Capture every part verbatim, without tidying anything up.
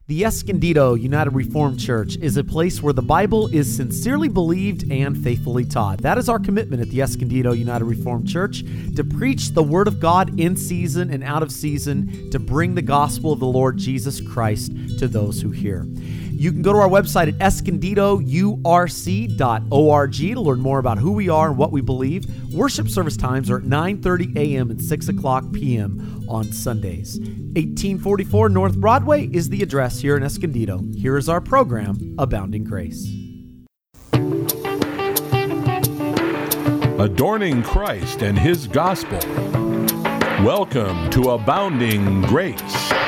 The Escondido United Reformed Church is a place where the Bible is sincerely believed and faithfully taught. That is our commitment at the Escondido United Reformed Church, to preach the Word of God in season and out of season, to bring the gospel of the Lord Jesus Christ to those who hear. You can go to our website at escondido u r c dot org to learn more about who we are and what we believe. Worship service times are at nine thirty a.m. and six o'clock p.m. on Sundays. eighteen forty-four North Broadway is the address here in Escondido. Here is our program, Abounding Grace. Adorning Christ and His Gospel. Welcome to Abounding Grace.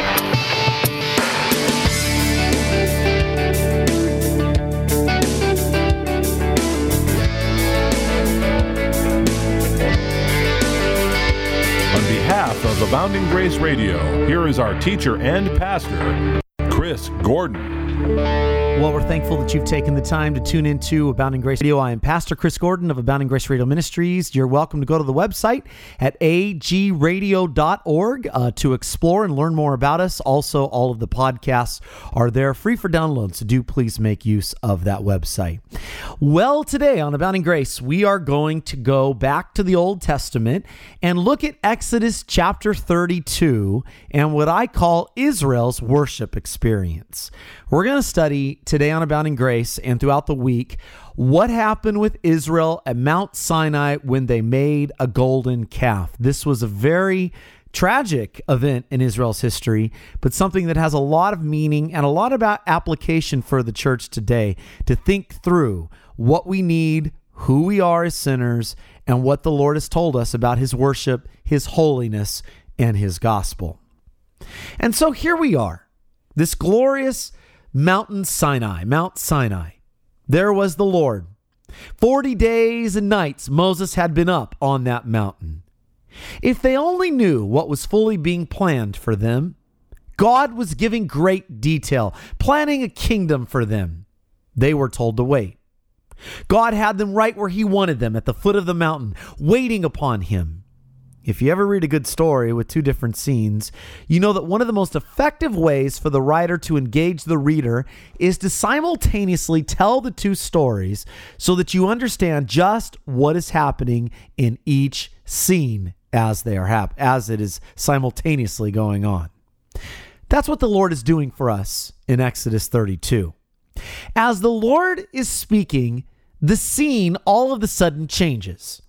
On behalf of Abounding Grace Radio, here is our teacher and pastor, Chris Gordon. Well, we're thankful that you've taken the time to tune into Abounding Grace Radio. I am Pastor Chris Gordon of Abounding Grace Radio Ministries. You're welcome to go to the website at a g radio dot org uh, to explore and learn more about us. Also, all of the podcasts are there free for download, so do please make use of that website. Well, today on Abounding Grace, we are going to go back to the Old Testament and look at Exodus chapter thirty-two and what I call Israel's worship experience. We're going to study today on Abounding Grace and throughout the week what happened with Israel at Mount Sinai when they made a golden calf. This was a very tragic event in Israel's history, but something that has a lot of meaning and a lot about application for the church today to think through what we need, who we are as sinners, and what the Lord has told us about His worship, His holiness, and His gospel. And so here we are, this glorious Mountain Sinai, Mount Sinai. There was the Lord. Forty days and nights Moses had been up on that mountain. If they only knew what was fully being planned for them, God was giving great detail, planning a kingdom for them. They were told to wait. God had them right where He wanted them, at the foot of the mountain, waiting upon Him. If you ever read a good story with two different scenes, you know that one of the most effective ways for the writer to engage the reader is to simultaneously tell the two stories so that you understand just what is happening in each scene as they are hap- as it is simultaneously going on. That's what the Lord is doing for us in Exodus thirty-two. As the Lord is speaking, the scene all of a sudden changes.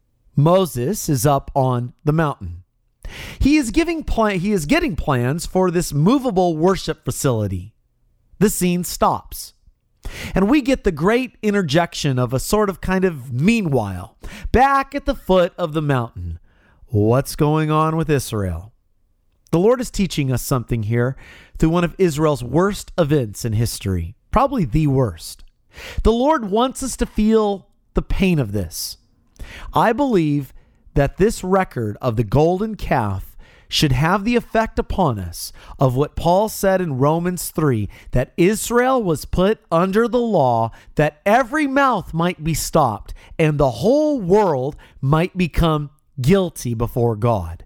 Moses is up on the mountain. He is giving plan- he is getting plans for this movable worship facility. The scene stops. And we get the great interjection of a sort of kind of meanwhile, back at the foot of the mountain. What's going on with Israel? The Lord is teaching us something here through one of Israel's worst events in history, probably the worst. The Lord wants us to feel the pain of this. I believe that this record of the golden calf should have the effect upon us of what Paul said in Romans three, that Israel was put under the law that every mouth might be stopped and the whole world might become guilty before God.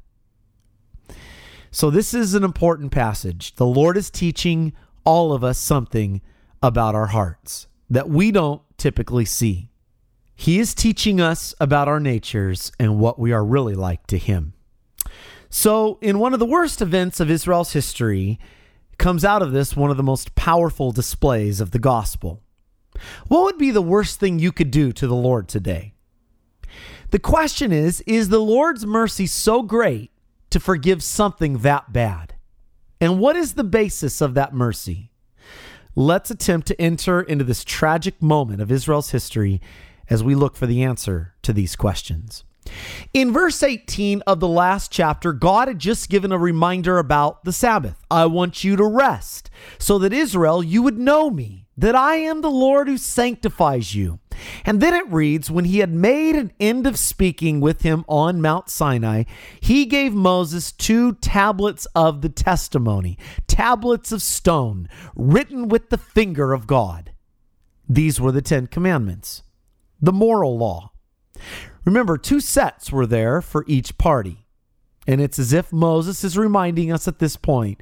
So this is an important passage. The Lord is teaching all of us something about our hearts that we don't typically see. He is teaching us about our natures and what we are really like to Him. So, in one of the worst events of Israel's history, comes out of this one of the most powerful displays of the gospel. What would be the worst thing you could do to the Lord today? The question is, is the Lord's mercy so great to forgive something that bad? And what is the basis of that mercy? Let's attempt to enter into this tragic moment of Israel's history as we look for the answer to these questions. In verse eighteen of the last chapter, God had just given a reminder about the Sabbath. I want you to rest, so that Israel, you would know me, that I am the Lord who sanctifies you. And then it reads, when He had made an end of speaking with him on Mount Sinai, He gave Moses two tablets of the testimony, tablets of stone, written with the finger of God. These were the Ten Commandments, the moral law. Remember, two sets were there for each party. And it's as if Moses is reminding us at this point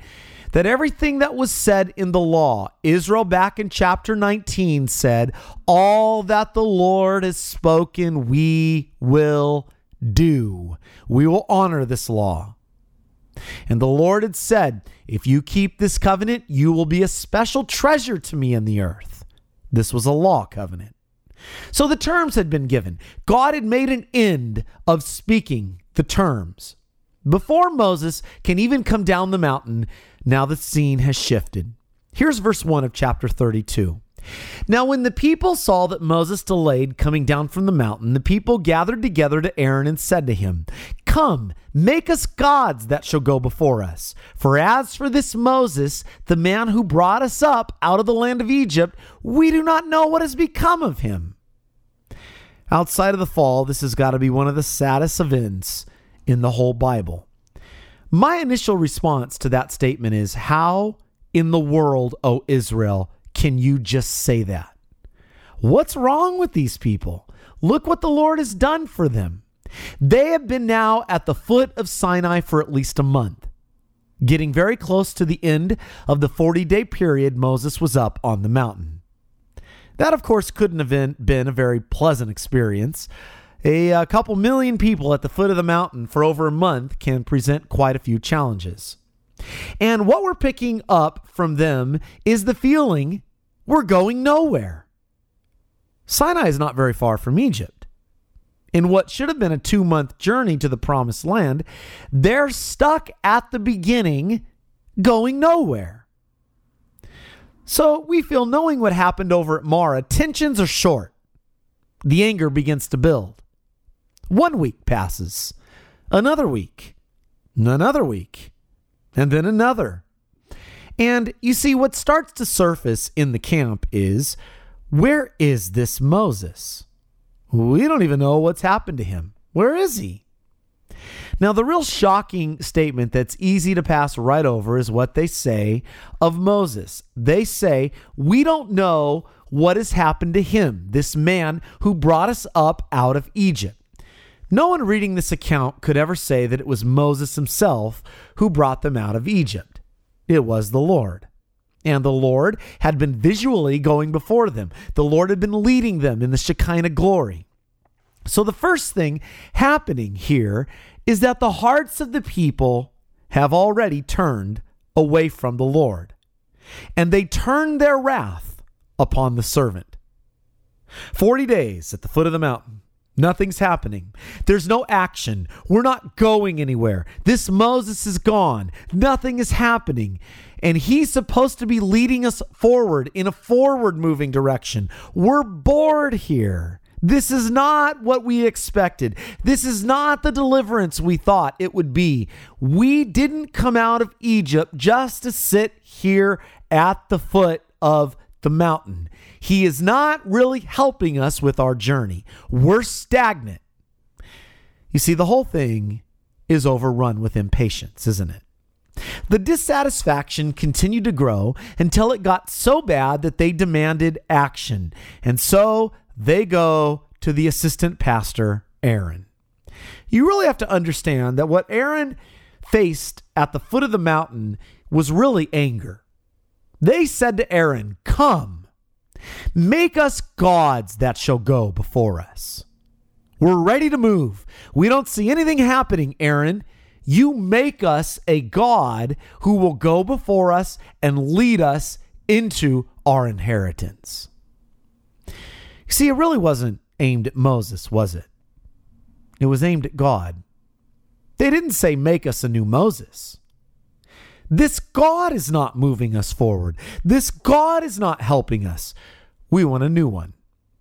that everything that was said in the law, Israel back in chapter nineteen said, all that the Lord has spoken, we will do. We will honor this law. And the Lord had said, if you keep this covenant, you will be a special treasure to me in the earth. This was a law covenant. So the terms had been given. God had made an end of speaking the terms. Before Moses can even come down the mountain, now the scene has shifted. Here's verse one of chapter thirty-two. Now when the people saw that Moses delayed coming down from the mountain, the people gathered together to Aaron and said to him, come, make us gods that shall go before us. For as for this Moses, the man who brought us up out of the land of Egypt, we do not know what has become of him. Outside of the fall, this has got to be one of the saddest events in the whole Bible. My initial response to that statement is, how in the world, O Israel, can you just say that? What's wrong with these people? Look what the Lord has done for them. They have been now at the foot of Sinai for at least a month, getting very close to the end of the forty-day period Moses was up on the mountain. That, of course, couldn't have been, been a very pleasant experience. A, a couple million people at the foot of the mountain for over a month can present quite a few challenges. And what we're picking up from them is the feeling we're going nowhere. Sinai is not very far from Egypt. In what should have been a two-month journey to the promised land, they're stuck at the beginning, going nowhere. So we feel, knowing what happened over at Marah, tensions are short. The anger begins to build. One week passes, another week, another week, and then another. And you see, what starts to surface in the camp is, where is this Moses? We don't even know what's happened to him. Where is he? Now, the real shocking statement that's easy to pass right over is what they say of Moses. They say, we don't know what has happened to him, this man who brought us up out of Egypt. No one reading this account could ever say that it was Moses himself who brought them out of Egypt. It was the Lord. And the Lord had been visually going before them. The Lord had been leading them in the Shekinah glory. So the first thing happening here is that the hearts of the people have already turned away from the Lord. And they turned their wrath upon the servant. Forty days at the foot of the mountain. Nothing's happening. There's no action. We're not going anywhere. This Moses is gone. Nothing is happening. And he's supposed to be leading us forward in a forward moving direction. We're bored here. This is not what we expected. This is not the deliverance we thought it would be. We didn't come out of Egypt just to sit here at the foot of the mountain. He is not really helping us with our journey. We're stagnant. You see, the whole thing is overrun with impatience, isn't it? The dissatisfaction continued to grow until it got so bad that they demanded action. And so they go to the assistant pastor, Aaron. You really have to understand that what Aaron faced at the foot of the mountain was really anger. They said to Aaron, come, make us gods that shall go before us. We're ready to move. We don't see anything happening, Aaron. You make us a God who will go before us and lead us into our inheritance. You see, it really wasn't aimed at Moses, was it? It was aimed at God. They didn't say, make us a new Moses. This God is not moving us forward. This God is not helping us. We want a new one.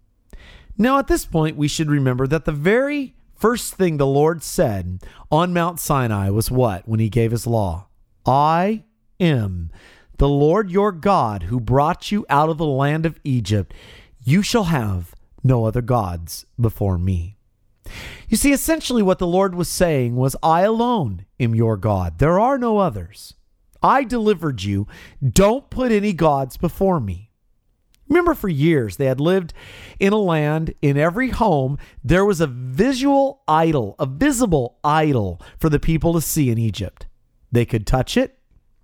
Now, at this point, we should remember that the very first thing the Lord said on Mount Sinai was what? When he gave his law. I am the Lord your God who brought you out of the land of Egypt. You shall have no other gods before me. You see, essentially what the Lord was saying was, I alone am your God. There are no others. I delivered you. Don't put any gods before me. Remember, for years, they had lived in a land. In every home, there was a visual idol, a visible idol for the people to see in Egypt. They could touch it.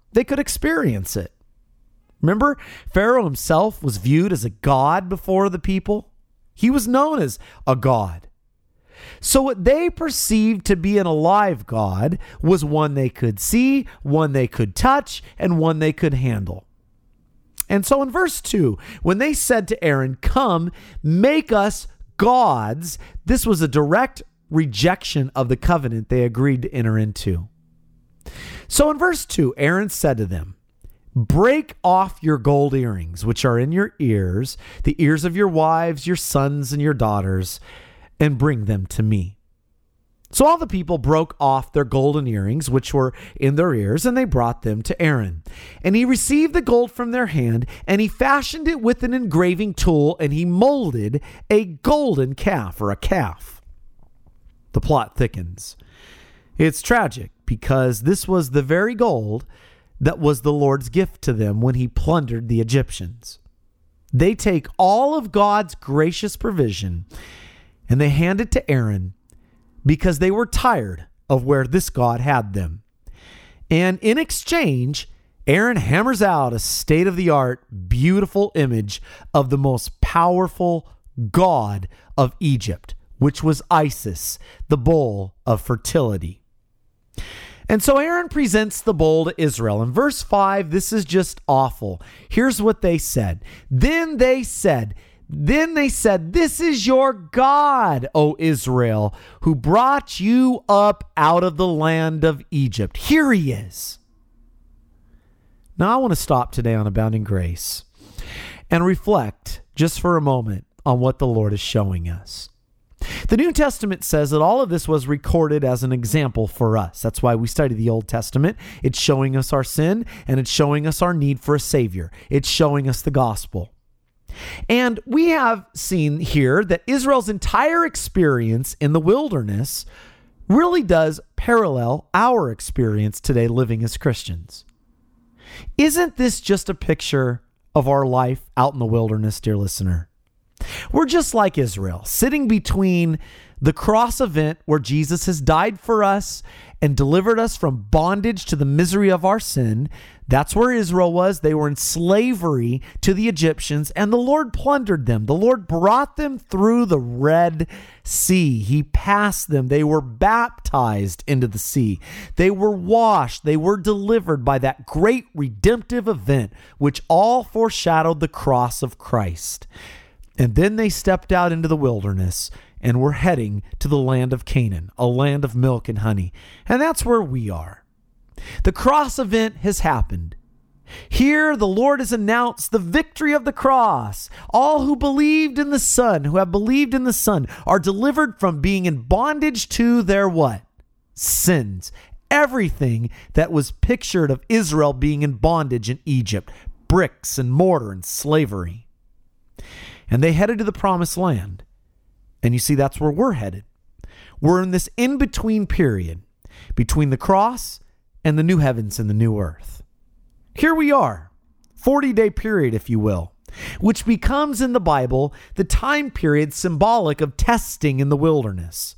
They could experience it. Remember, Pharaoh himself was viewed as a god before the people. He was known as a god. So what they perceived to be an alive God was one they could see, one they could touch, and one they could handle. And so in verse two, when they said to Aaron, "Come, make us gods," this was a direct rejection of the covenant they agreed to enter into. So in verse two, Aaron said to them, "Break off your gold earrings, which are in your ears, the ears of your wives, your sons, and your daughters, and bring them to me." So all the people broke off their golden earrings, which were in their ears, and they brought them to Aaron. And he received the gold from their hand, and he fashioned it with an engraving tool, and he molded a golden calf, or a calf. The plot thickens. It's tragic because this was the very gold that was the Lord's gift to them when he plundered the Egyptians. They take all of God's gracious provision and they hand it to Aaron because they were tired of where this God had them. And in exchange, Aaron hammers out a state-of-the-art, beautiful image of the most powerful god of Egypt, which was Isis, the bull of fertility. And so Aaron presents the bull to Israel. In verse five, this is just awful. Here's what they said. Then they said, Then they said, "This is your God, O Israel, who brought you up out of the land of Egypt." Here he is. Now I want to stop today on Abounding Grace and reflect just for a moment on what the Lord is showing us. The New Testament says that all of this was recorded as an example for us. That's why we study the Old Testament. It's showing us our sin, and it's showing us our need for a Savior. It's showing us the gospel. And we have seen here that Israel's entire experience in the wilderness really does parallel our experience today living as Christians. Isn't this just a picture of our life out in the wilderness, dear listener? We're just like Israel, sitting between the cross event where Jesus has died for us and delivered us from bondage to the misery of our sin. That's where Israel was. They were in slavery to the Egyptians, and the Lord plundered them. The Lord brought them through the Red Sea. He passed them. They were baptized into the sea. They were washed. They were delivered by that great redemptive event, which all foreshadowed the cross of Christ. And then they stepped out into the wilderness and were heading to the land of Canaan, a land of milk and honey. And that's where we are. The cross event has happened. Here, the Lord has announced the victory of the cross. All who believed in the Son, who have believed in the Son, are delivered from being in bondage to their what? Sins. Everything that was pictured of Israel being in bondage in Egypt. Bricks and mortar and slavery. And they headed to the promised land. And you see, that's where we're headed. We're in this in-between period between the cross and the new heavens and the new earth. Here we are, forty-day period, if you will, which becomes in the Bible the time period symbolic of testing in the wilderness.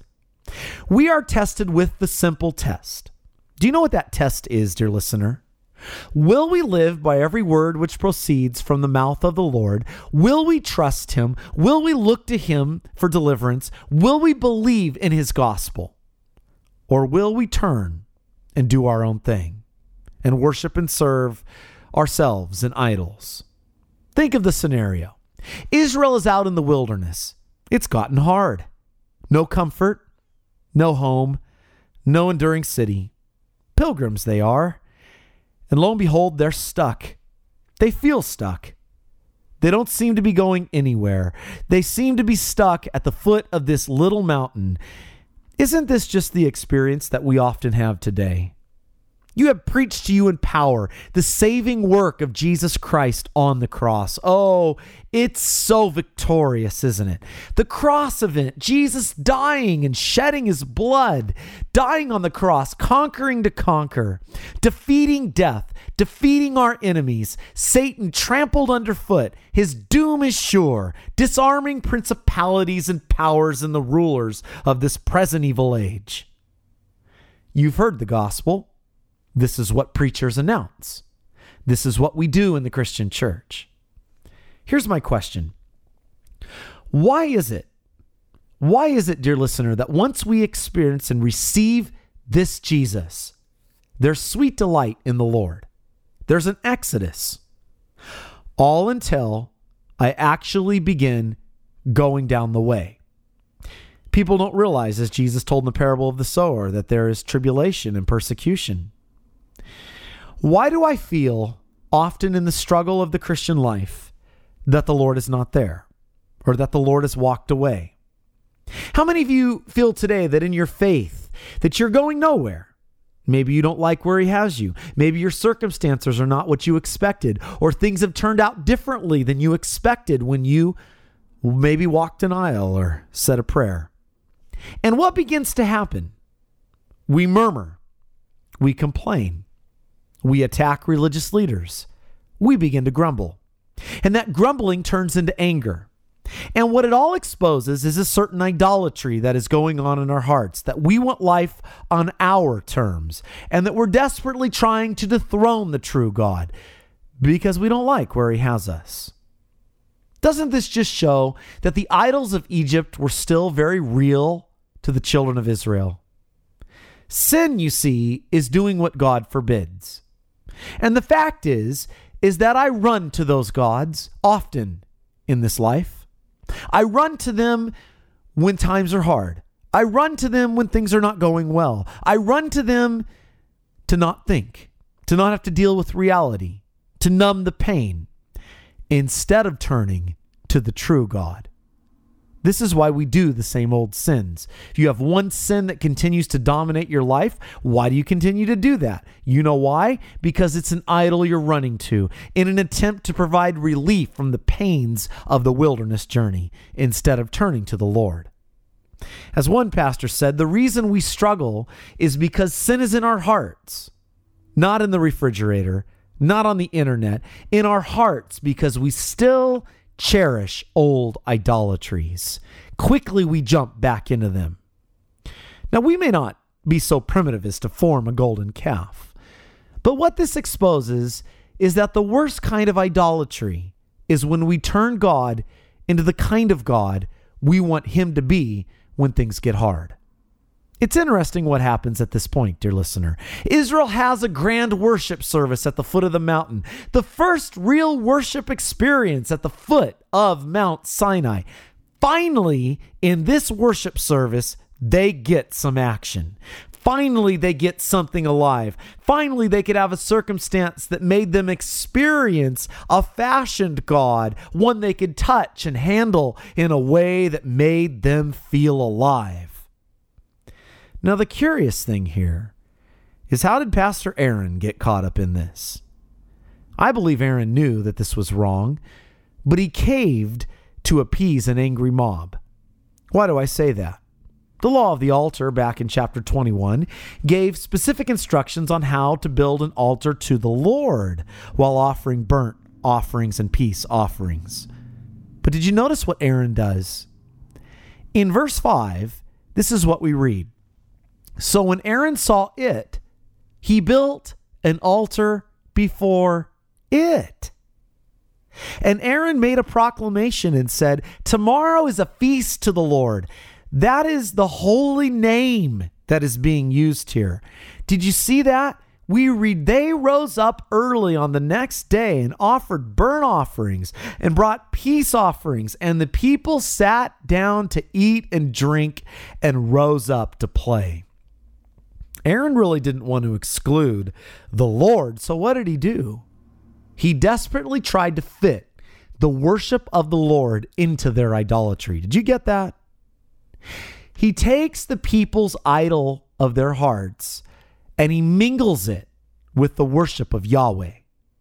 We are tested with the simple test. Do you know what that test is, dear listener? Will we live by every word which proceeds from the mouth of the Lord? Will we trust him? Will we look to him for deliverance? Will we believe in his gospel? Or will we turn and do our own thing and worship and serve ourselves and idols? Think of the scenario. Israel is out in the wilderness. It's gotten hard. No comfort, no home, no enduring city. Pilgrims they are. And lo and behold, they're stuck. They feel stuck. They don't seem to be going anywhere. They seem to be stuck at the foot of this little mountain. Isn't this just the experience that we often have today? You have preached to you in power the saving work of Jesus Christ on the cross. Oh, it's so victorious, isn't it? The cross event, Jesus dying and shedding his blood, dying on the cross, conquering to conquer, defeating death, defeating our enemies, Satan trampled underfoot, his doom is sure, disarming principalities and powers and the rulers of this present evil age. You've heard the gospel. This is what preachers announce. This is what we do in the Christian church. Here's my question. Why is it, why is it, dear listener, that once we experience and receive this Jesus, there's sweet delight in the Lord? There's an exodus, all until I actually begin going down the way. People don't realize, as Jesus told in the parable of the sower, that there is tribulation and persecution. Why do I feel often in the struggle of the Christian life that the Lord is not there, or that the Lord has walked away? How many of you feel today that in your faith that you're going nowhere? Maybe you don't like where he has you. Maybe your circumstances are not what you expected, or things have turned out differently than you expected when you maybe walked an aisle or said a prayer. And what begins to happen? We murmur. We complain. We attack religious leaders. We begin to grumble. And that grumbling turns into anger. And what it all exposes is a certain idolatry that is going on in our hearts, that we want life on our terms, and that we're desperately trying to dethrone the true God because we don't like where he has us. Doesn't this just show that the idols of Egypt were still very real to the children of Israel? Sin, you see, is doing what God forbids. And the fact is, is that I run to those gods often in this life. I run to them when times are hard. I run to them when things are not going well. I run to them to not think, to not have to deal with reality, to numb the pain, instead of turning to the true God. This is why we do the same old sins. If you have one sin that continues to dominate your life, why do you continue to do that? You know why? Because it's an idol you're running to in an attempt to provide relief from the pains of the wilderness journey instead of turning to the Lord. As one pastor said, the reason we struggle is because sin is in our hearts, not in the refrigerator, not on the internet, in our hearts, because we still cherish old idolatries. Quickly we jump back into them. Now, we may not be so primitive as to form a golden calf, but what this exposes is that the worst kind of idolatry is when we turn God into the kind of God we want him to be when things get hard. It's interesting what happens at this point, dear listener. Israel has a grand worship service at the foot of the mountain, the first real worship experience at the foot of Mount Sinai. Finally, in this worship service, they get some action. Finally, they get something alive. Finally, they could have a circumstance that made them experience a fashioned God, one they could touch and handle in a way that made them feel alive. Now, the curious thing here is, how did Pastor Aaron get caught up in this? I believe Aaron knew that this was wrong, but he caved to appease an angry mob. Why do I say that? The law of the altar back in chapter twenty-one gave specific instructions on how to build an altar to the Lord while offering burnt offerings and peace offerings. But did you notice what Aaron does? In verse five, this is what we read. So when Aaron saw it, he built an altar before it. And Aaron made a proclamation and said, tomorrow is a feast to the Lord. That is the holy name that is being used here. Did you see that? We read, they rose up early on the next day and offered burnt offerings and brought peace offerings. And the people sat down to eat and drink and rose up to play. Aaron really didn't want to exclude the Lord, so what did he do? He desperately tried to fit the worship of the Lord into their idolatry. Did you get that? He takes the people's idol of their hearts and he mingles it with the worship of Yahweh.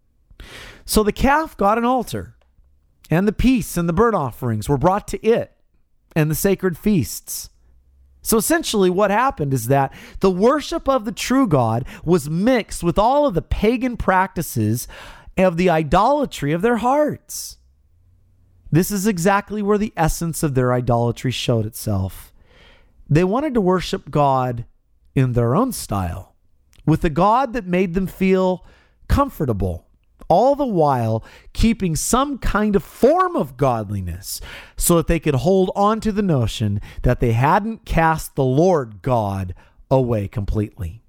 So the calf got an altar, and the peace and the burnt offerings were brought to it, and the sacred feasts. So essentially what happened is that the worship of the true God was mixed with all of the pagan practices of the idolatry of their hearts. This is exactly where the essence of their idolatry showed itself. They wanted to worship God in their own style, with a God that made them feel comfortable, all the while keeping some kind of form of godliness so that they could hold on to the notion that they hadn't cast the Lord God away completely.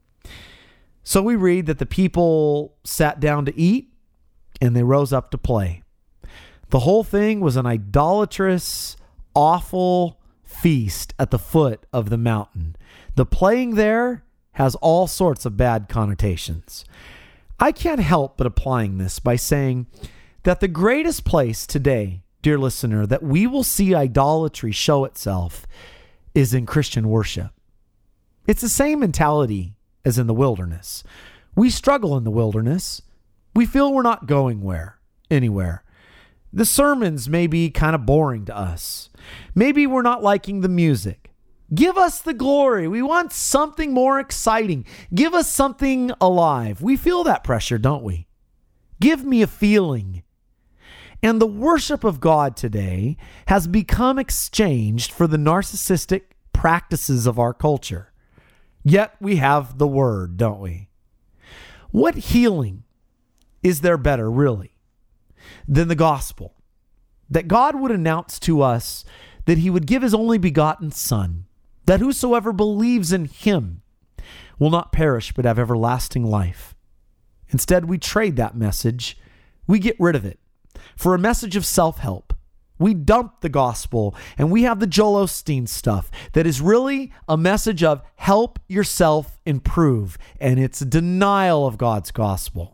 So we read that the people sat down to eat and they rose up to play. The whole thing was an idolatrous, awful feast at the foot of the mountain. The playing there has all sorts of bad connotations. I can't help but applying this by saying that the greatest place today, dear listener, that we will see idolatry show itself is in Christian worship. It's the same mentality as in the wilderness. We struggle in the wilderness. We feel we're not going where, anywhere. The sermons may be kind of boring to us. Maybe we're not liking the music. Give us the glory. We want something more exciting. Give us something alive. We feel that pressure, don't we? Give me a feeling. And the worship of God today has become exchanged for the narcissistic practices of our culture. Yet we have the word, don't we? What healing is there better, really, than the gospel? That God would announce to us that he would give his only begotten Son, that whosoever believes in him will not perish but have everlasting life. Instead, we trade that message. We get rid of it for a message of self-help. We dump the gospel and we have the Joel Osteen stuff that is really a message of help yourself improve, and it's a denial of God's gospel.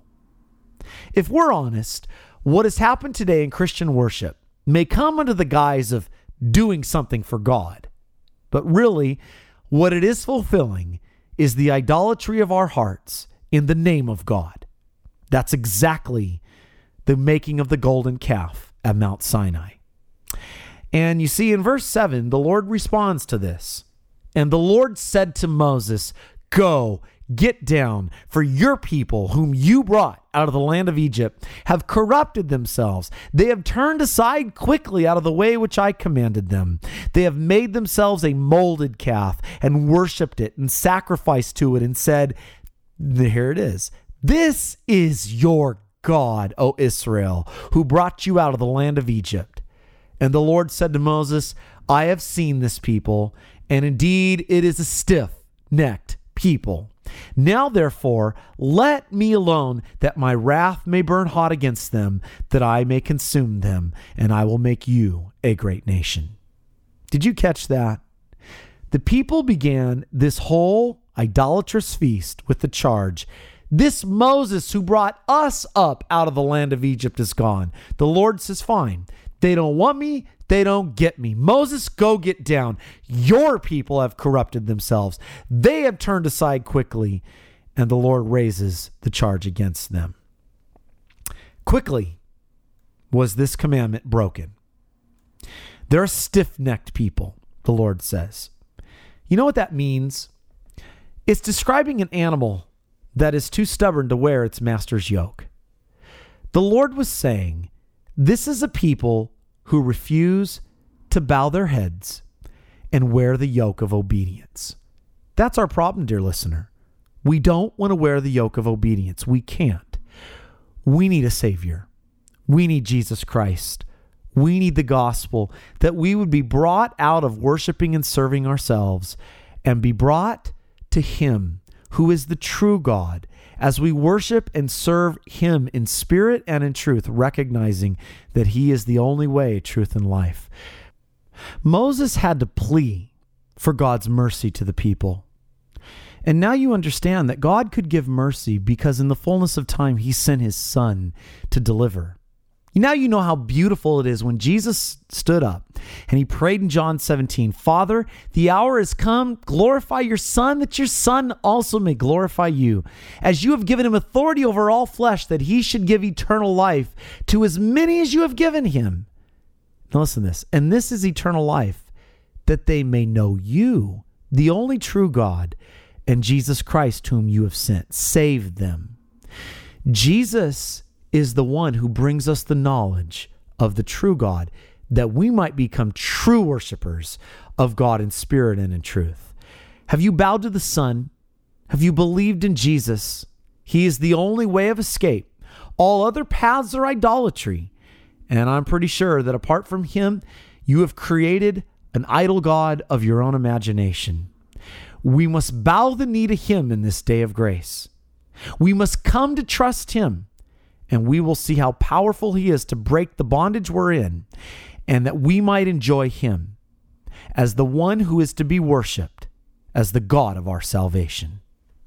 If we're honest, what has happened today in Christian worship may come under the guise of doing something for God, but really what it is fulfilling is the idolatry of our hearts in the name of God. That's exactly the making of the golden calf at Mount Sinai. And you see in verse seven, the Lord responds to this. And the Lord said to Moses, "Go, get down, for your people whom you brought out of the land of Egypt have corrupted themselves. They have turned aside quickly out of the way which I commanded them. They have made themselves a molded calf and worshipped it and sacrificed to it and said," here it is, "This is your God, O Israel, who brought you out of the land of Egypt." And the Lord said to Moses, "I have seen this people, and indeed it is a stiff-necked people. Now, therefore, let me alone, that my wrath may burn hot against them, that I may consume them, and I will make you a great nation." Did you catch that? The people began this whole idolatrous feast with the charge, "This Moses who brought us up out of the land of Egypt is gone." The Lord says, "Fine. They don't want me. They don't get me. Moses, go get down. Your people have corrupted themselves. They have turned aside quickly." And the Lord raises the charge against them. Quickly was this commandment broken. They're a stiff-necked people, the Lord says. You know what that means? It's describing an animal that is too stubborn to wear its master's yoke. The Lord was saying, this is a people who refuse to bow their heads and wear the yoke of obedience. That's our problem, dear listener. We don't want to wear the yoke of obedience. We can't. We need a Savior. We need Jesus Christ. We need the gospel, that we would be brought out of worshiping and serving ourselves and be brought to Him who is the true God, as we worship and serve Him in spirit and in truth, recognizing that He is the only way, truth, and life. Moses had to plea for God's mercy to the people. And now you understand that God could give mercy because in the fullness of time, He sent His Son to deliver. Now you know how beautiful it is when Jesus stood up and He prayed in John seventeen, "Father, the hour has come. Glorify your Son, that your Son also may glorify you, as you have given Him authority over all flesh, that He should give eternal life to as many as you have given Him." Now listen to this. "And this is eternal life, that they may know you, the only true God, and Jesus Christ whom you have sent." Save them. Jesus is the one who brings us the knowledge of the true God, that we might become true worshipers of God in spirit and in truth. Have you bowed to the Son? Have you believed in Jesus? He is the only way of escape. All other paths are idolatry. And I'm pretty sure that apart from him, you have created an idol god of your own imagination. We must bow the knee to him in this day of grace. We must come to trust him, and we will see how powerful he is to break the bondage we're in, and that we might enjoy him as the one who is to be worshiped as the God of our salvation.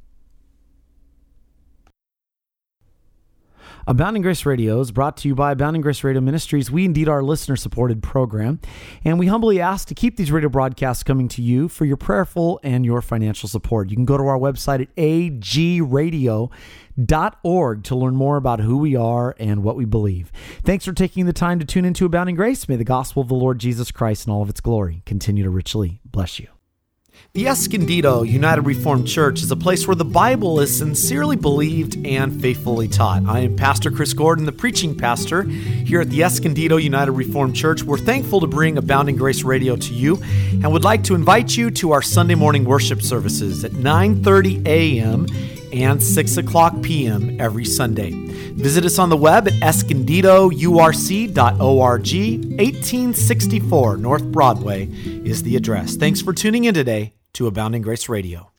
Abounding Grace Radio is brought to you by Abounding Grace Radio Ministries. We indeed are a listener-supported program, and we humbly ask to keep these radio broadcasts coming to you for your prayerful and your financial support. You can go to our website at a g radio dot org to learn more about who we are and what we believe. Thanks for taking the time to tune into Abounding Grace. May the gospel of the Lord Jesus Christ and all of its glory continue to richly bless you. The Escondido United Reformed Church is a place where the Bible is sincerely believed and faithfully taught. I am Pastor Chris Gordon, the preaching pastor here at the Escondido United Reformed Church. We're thankful to bring Abounding Grace Radio to you and would like to invite you to our Sunday morning worship services at nine thirty a.m. and six o'clock p.m. every Sunday. Visit us on the web at escondido u r c dot org. eighteen sixty-four North Broadway is the address. Thanks for tuning in today to Abounding Grace Radio.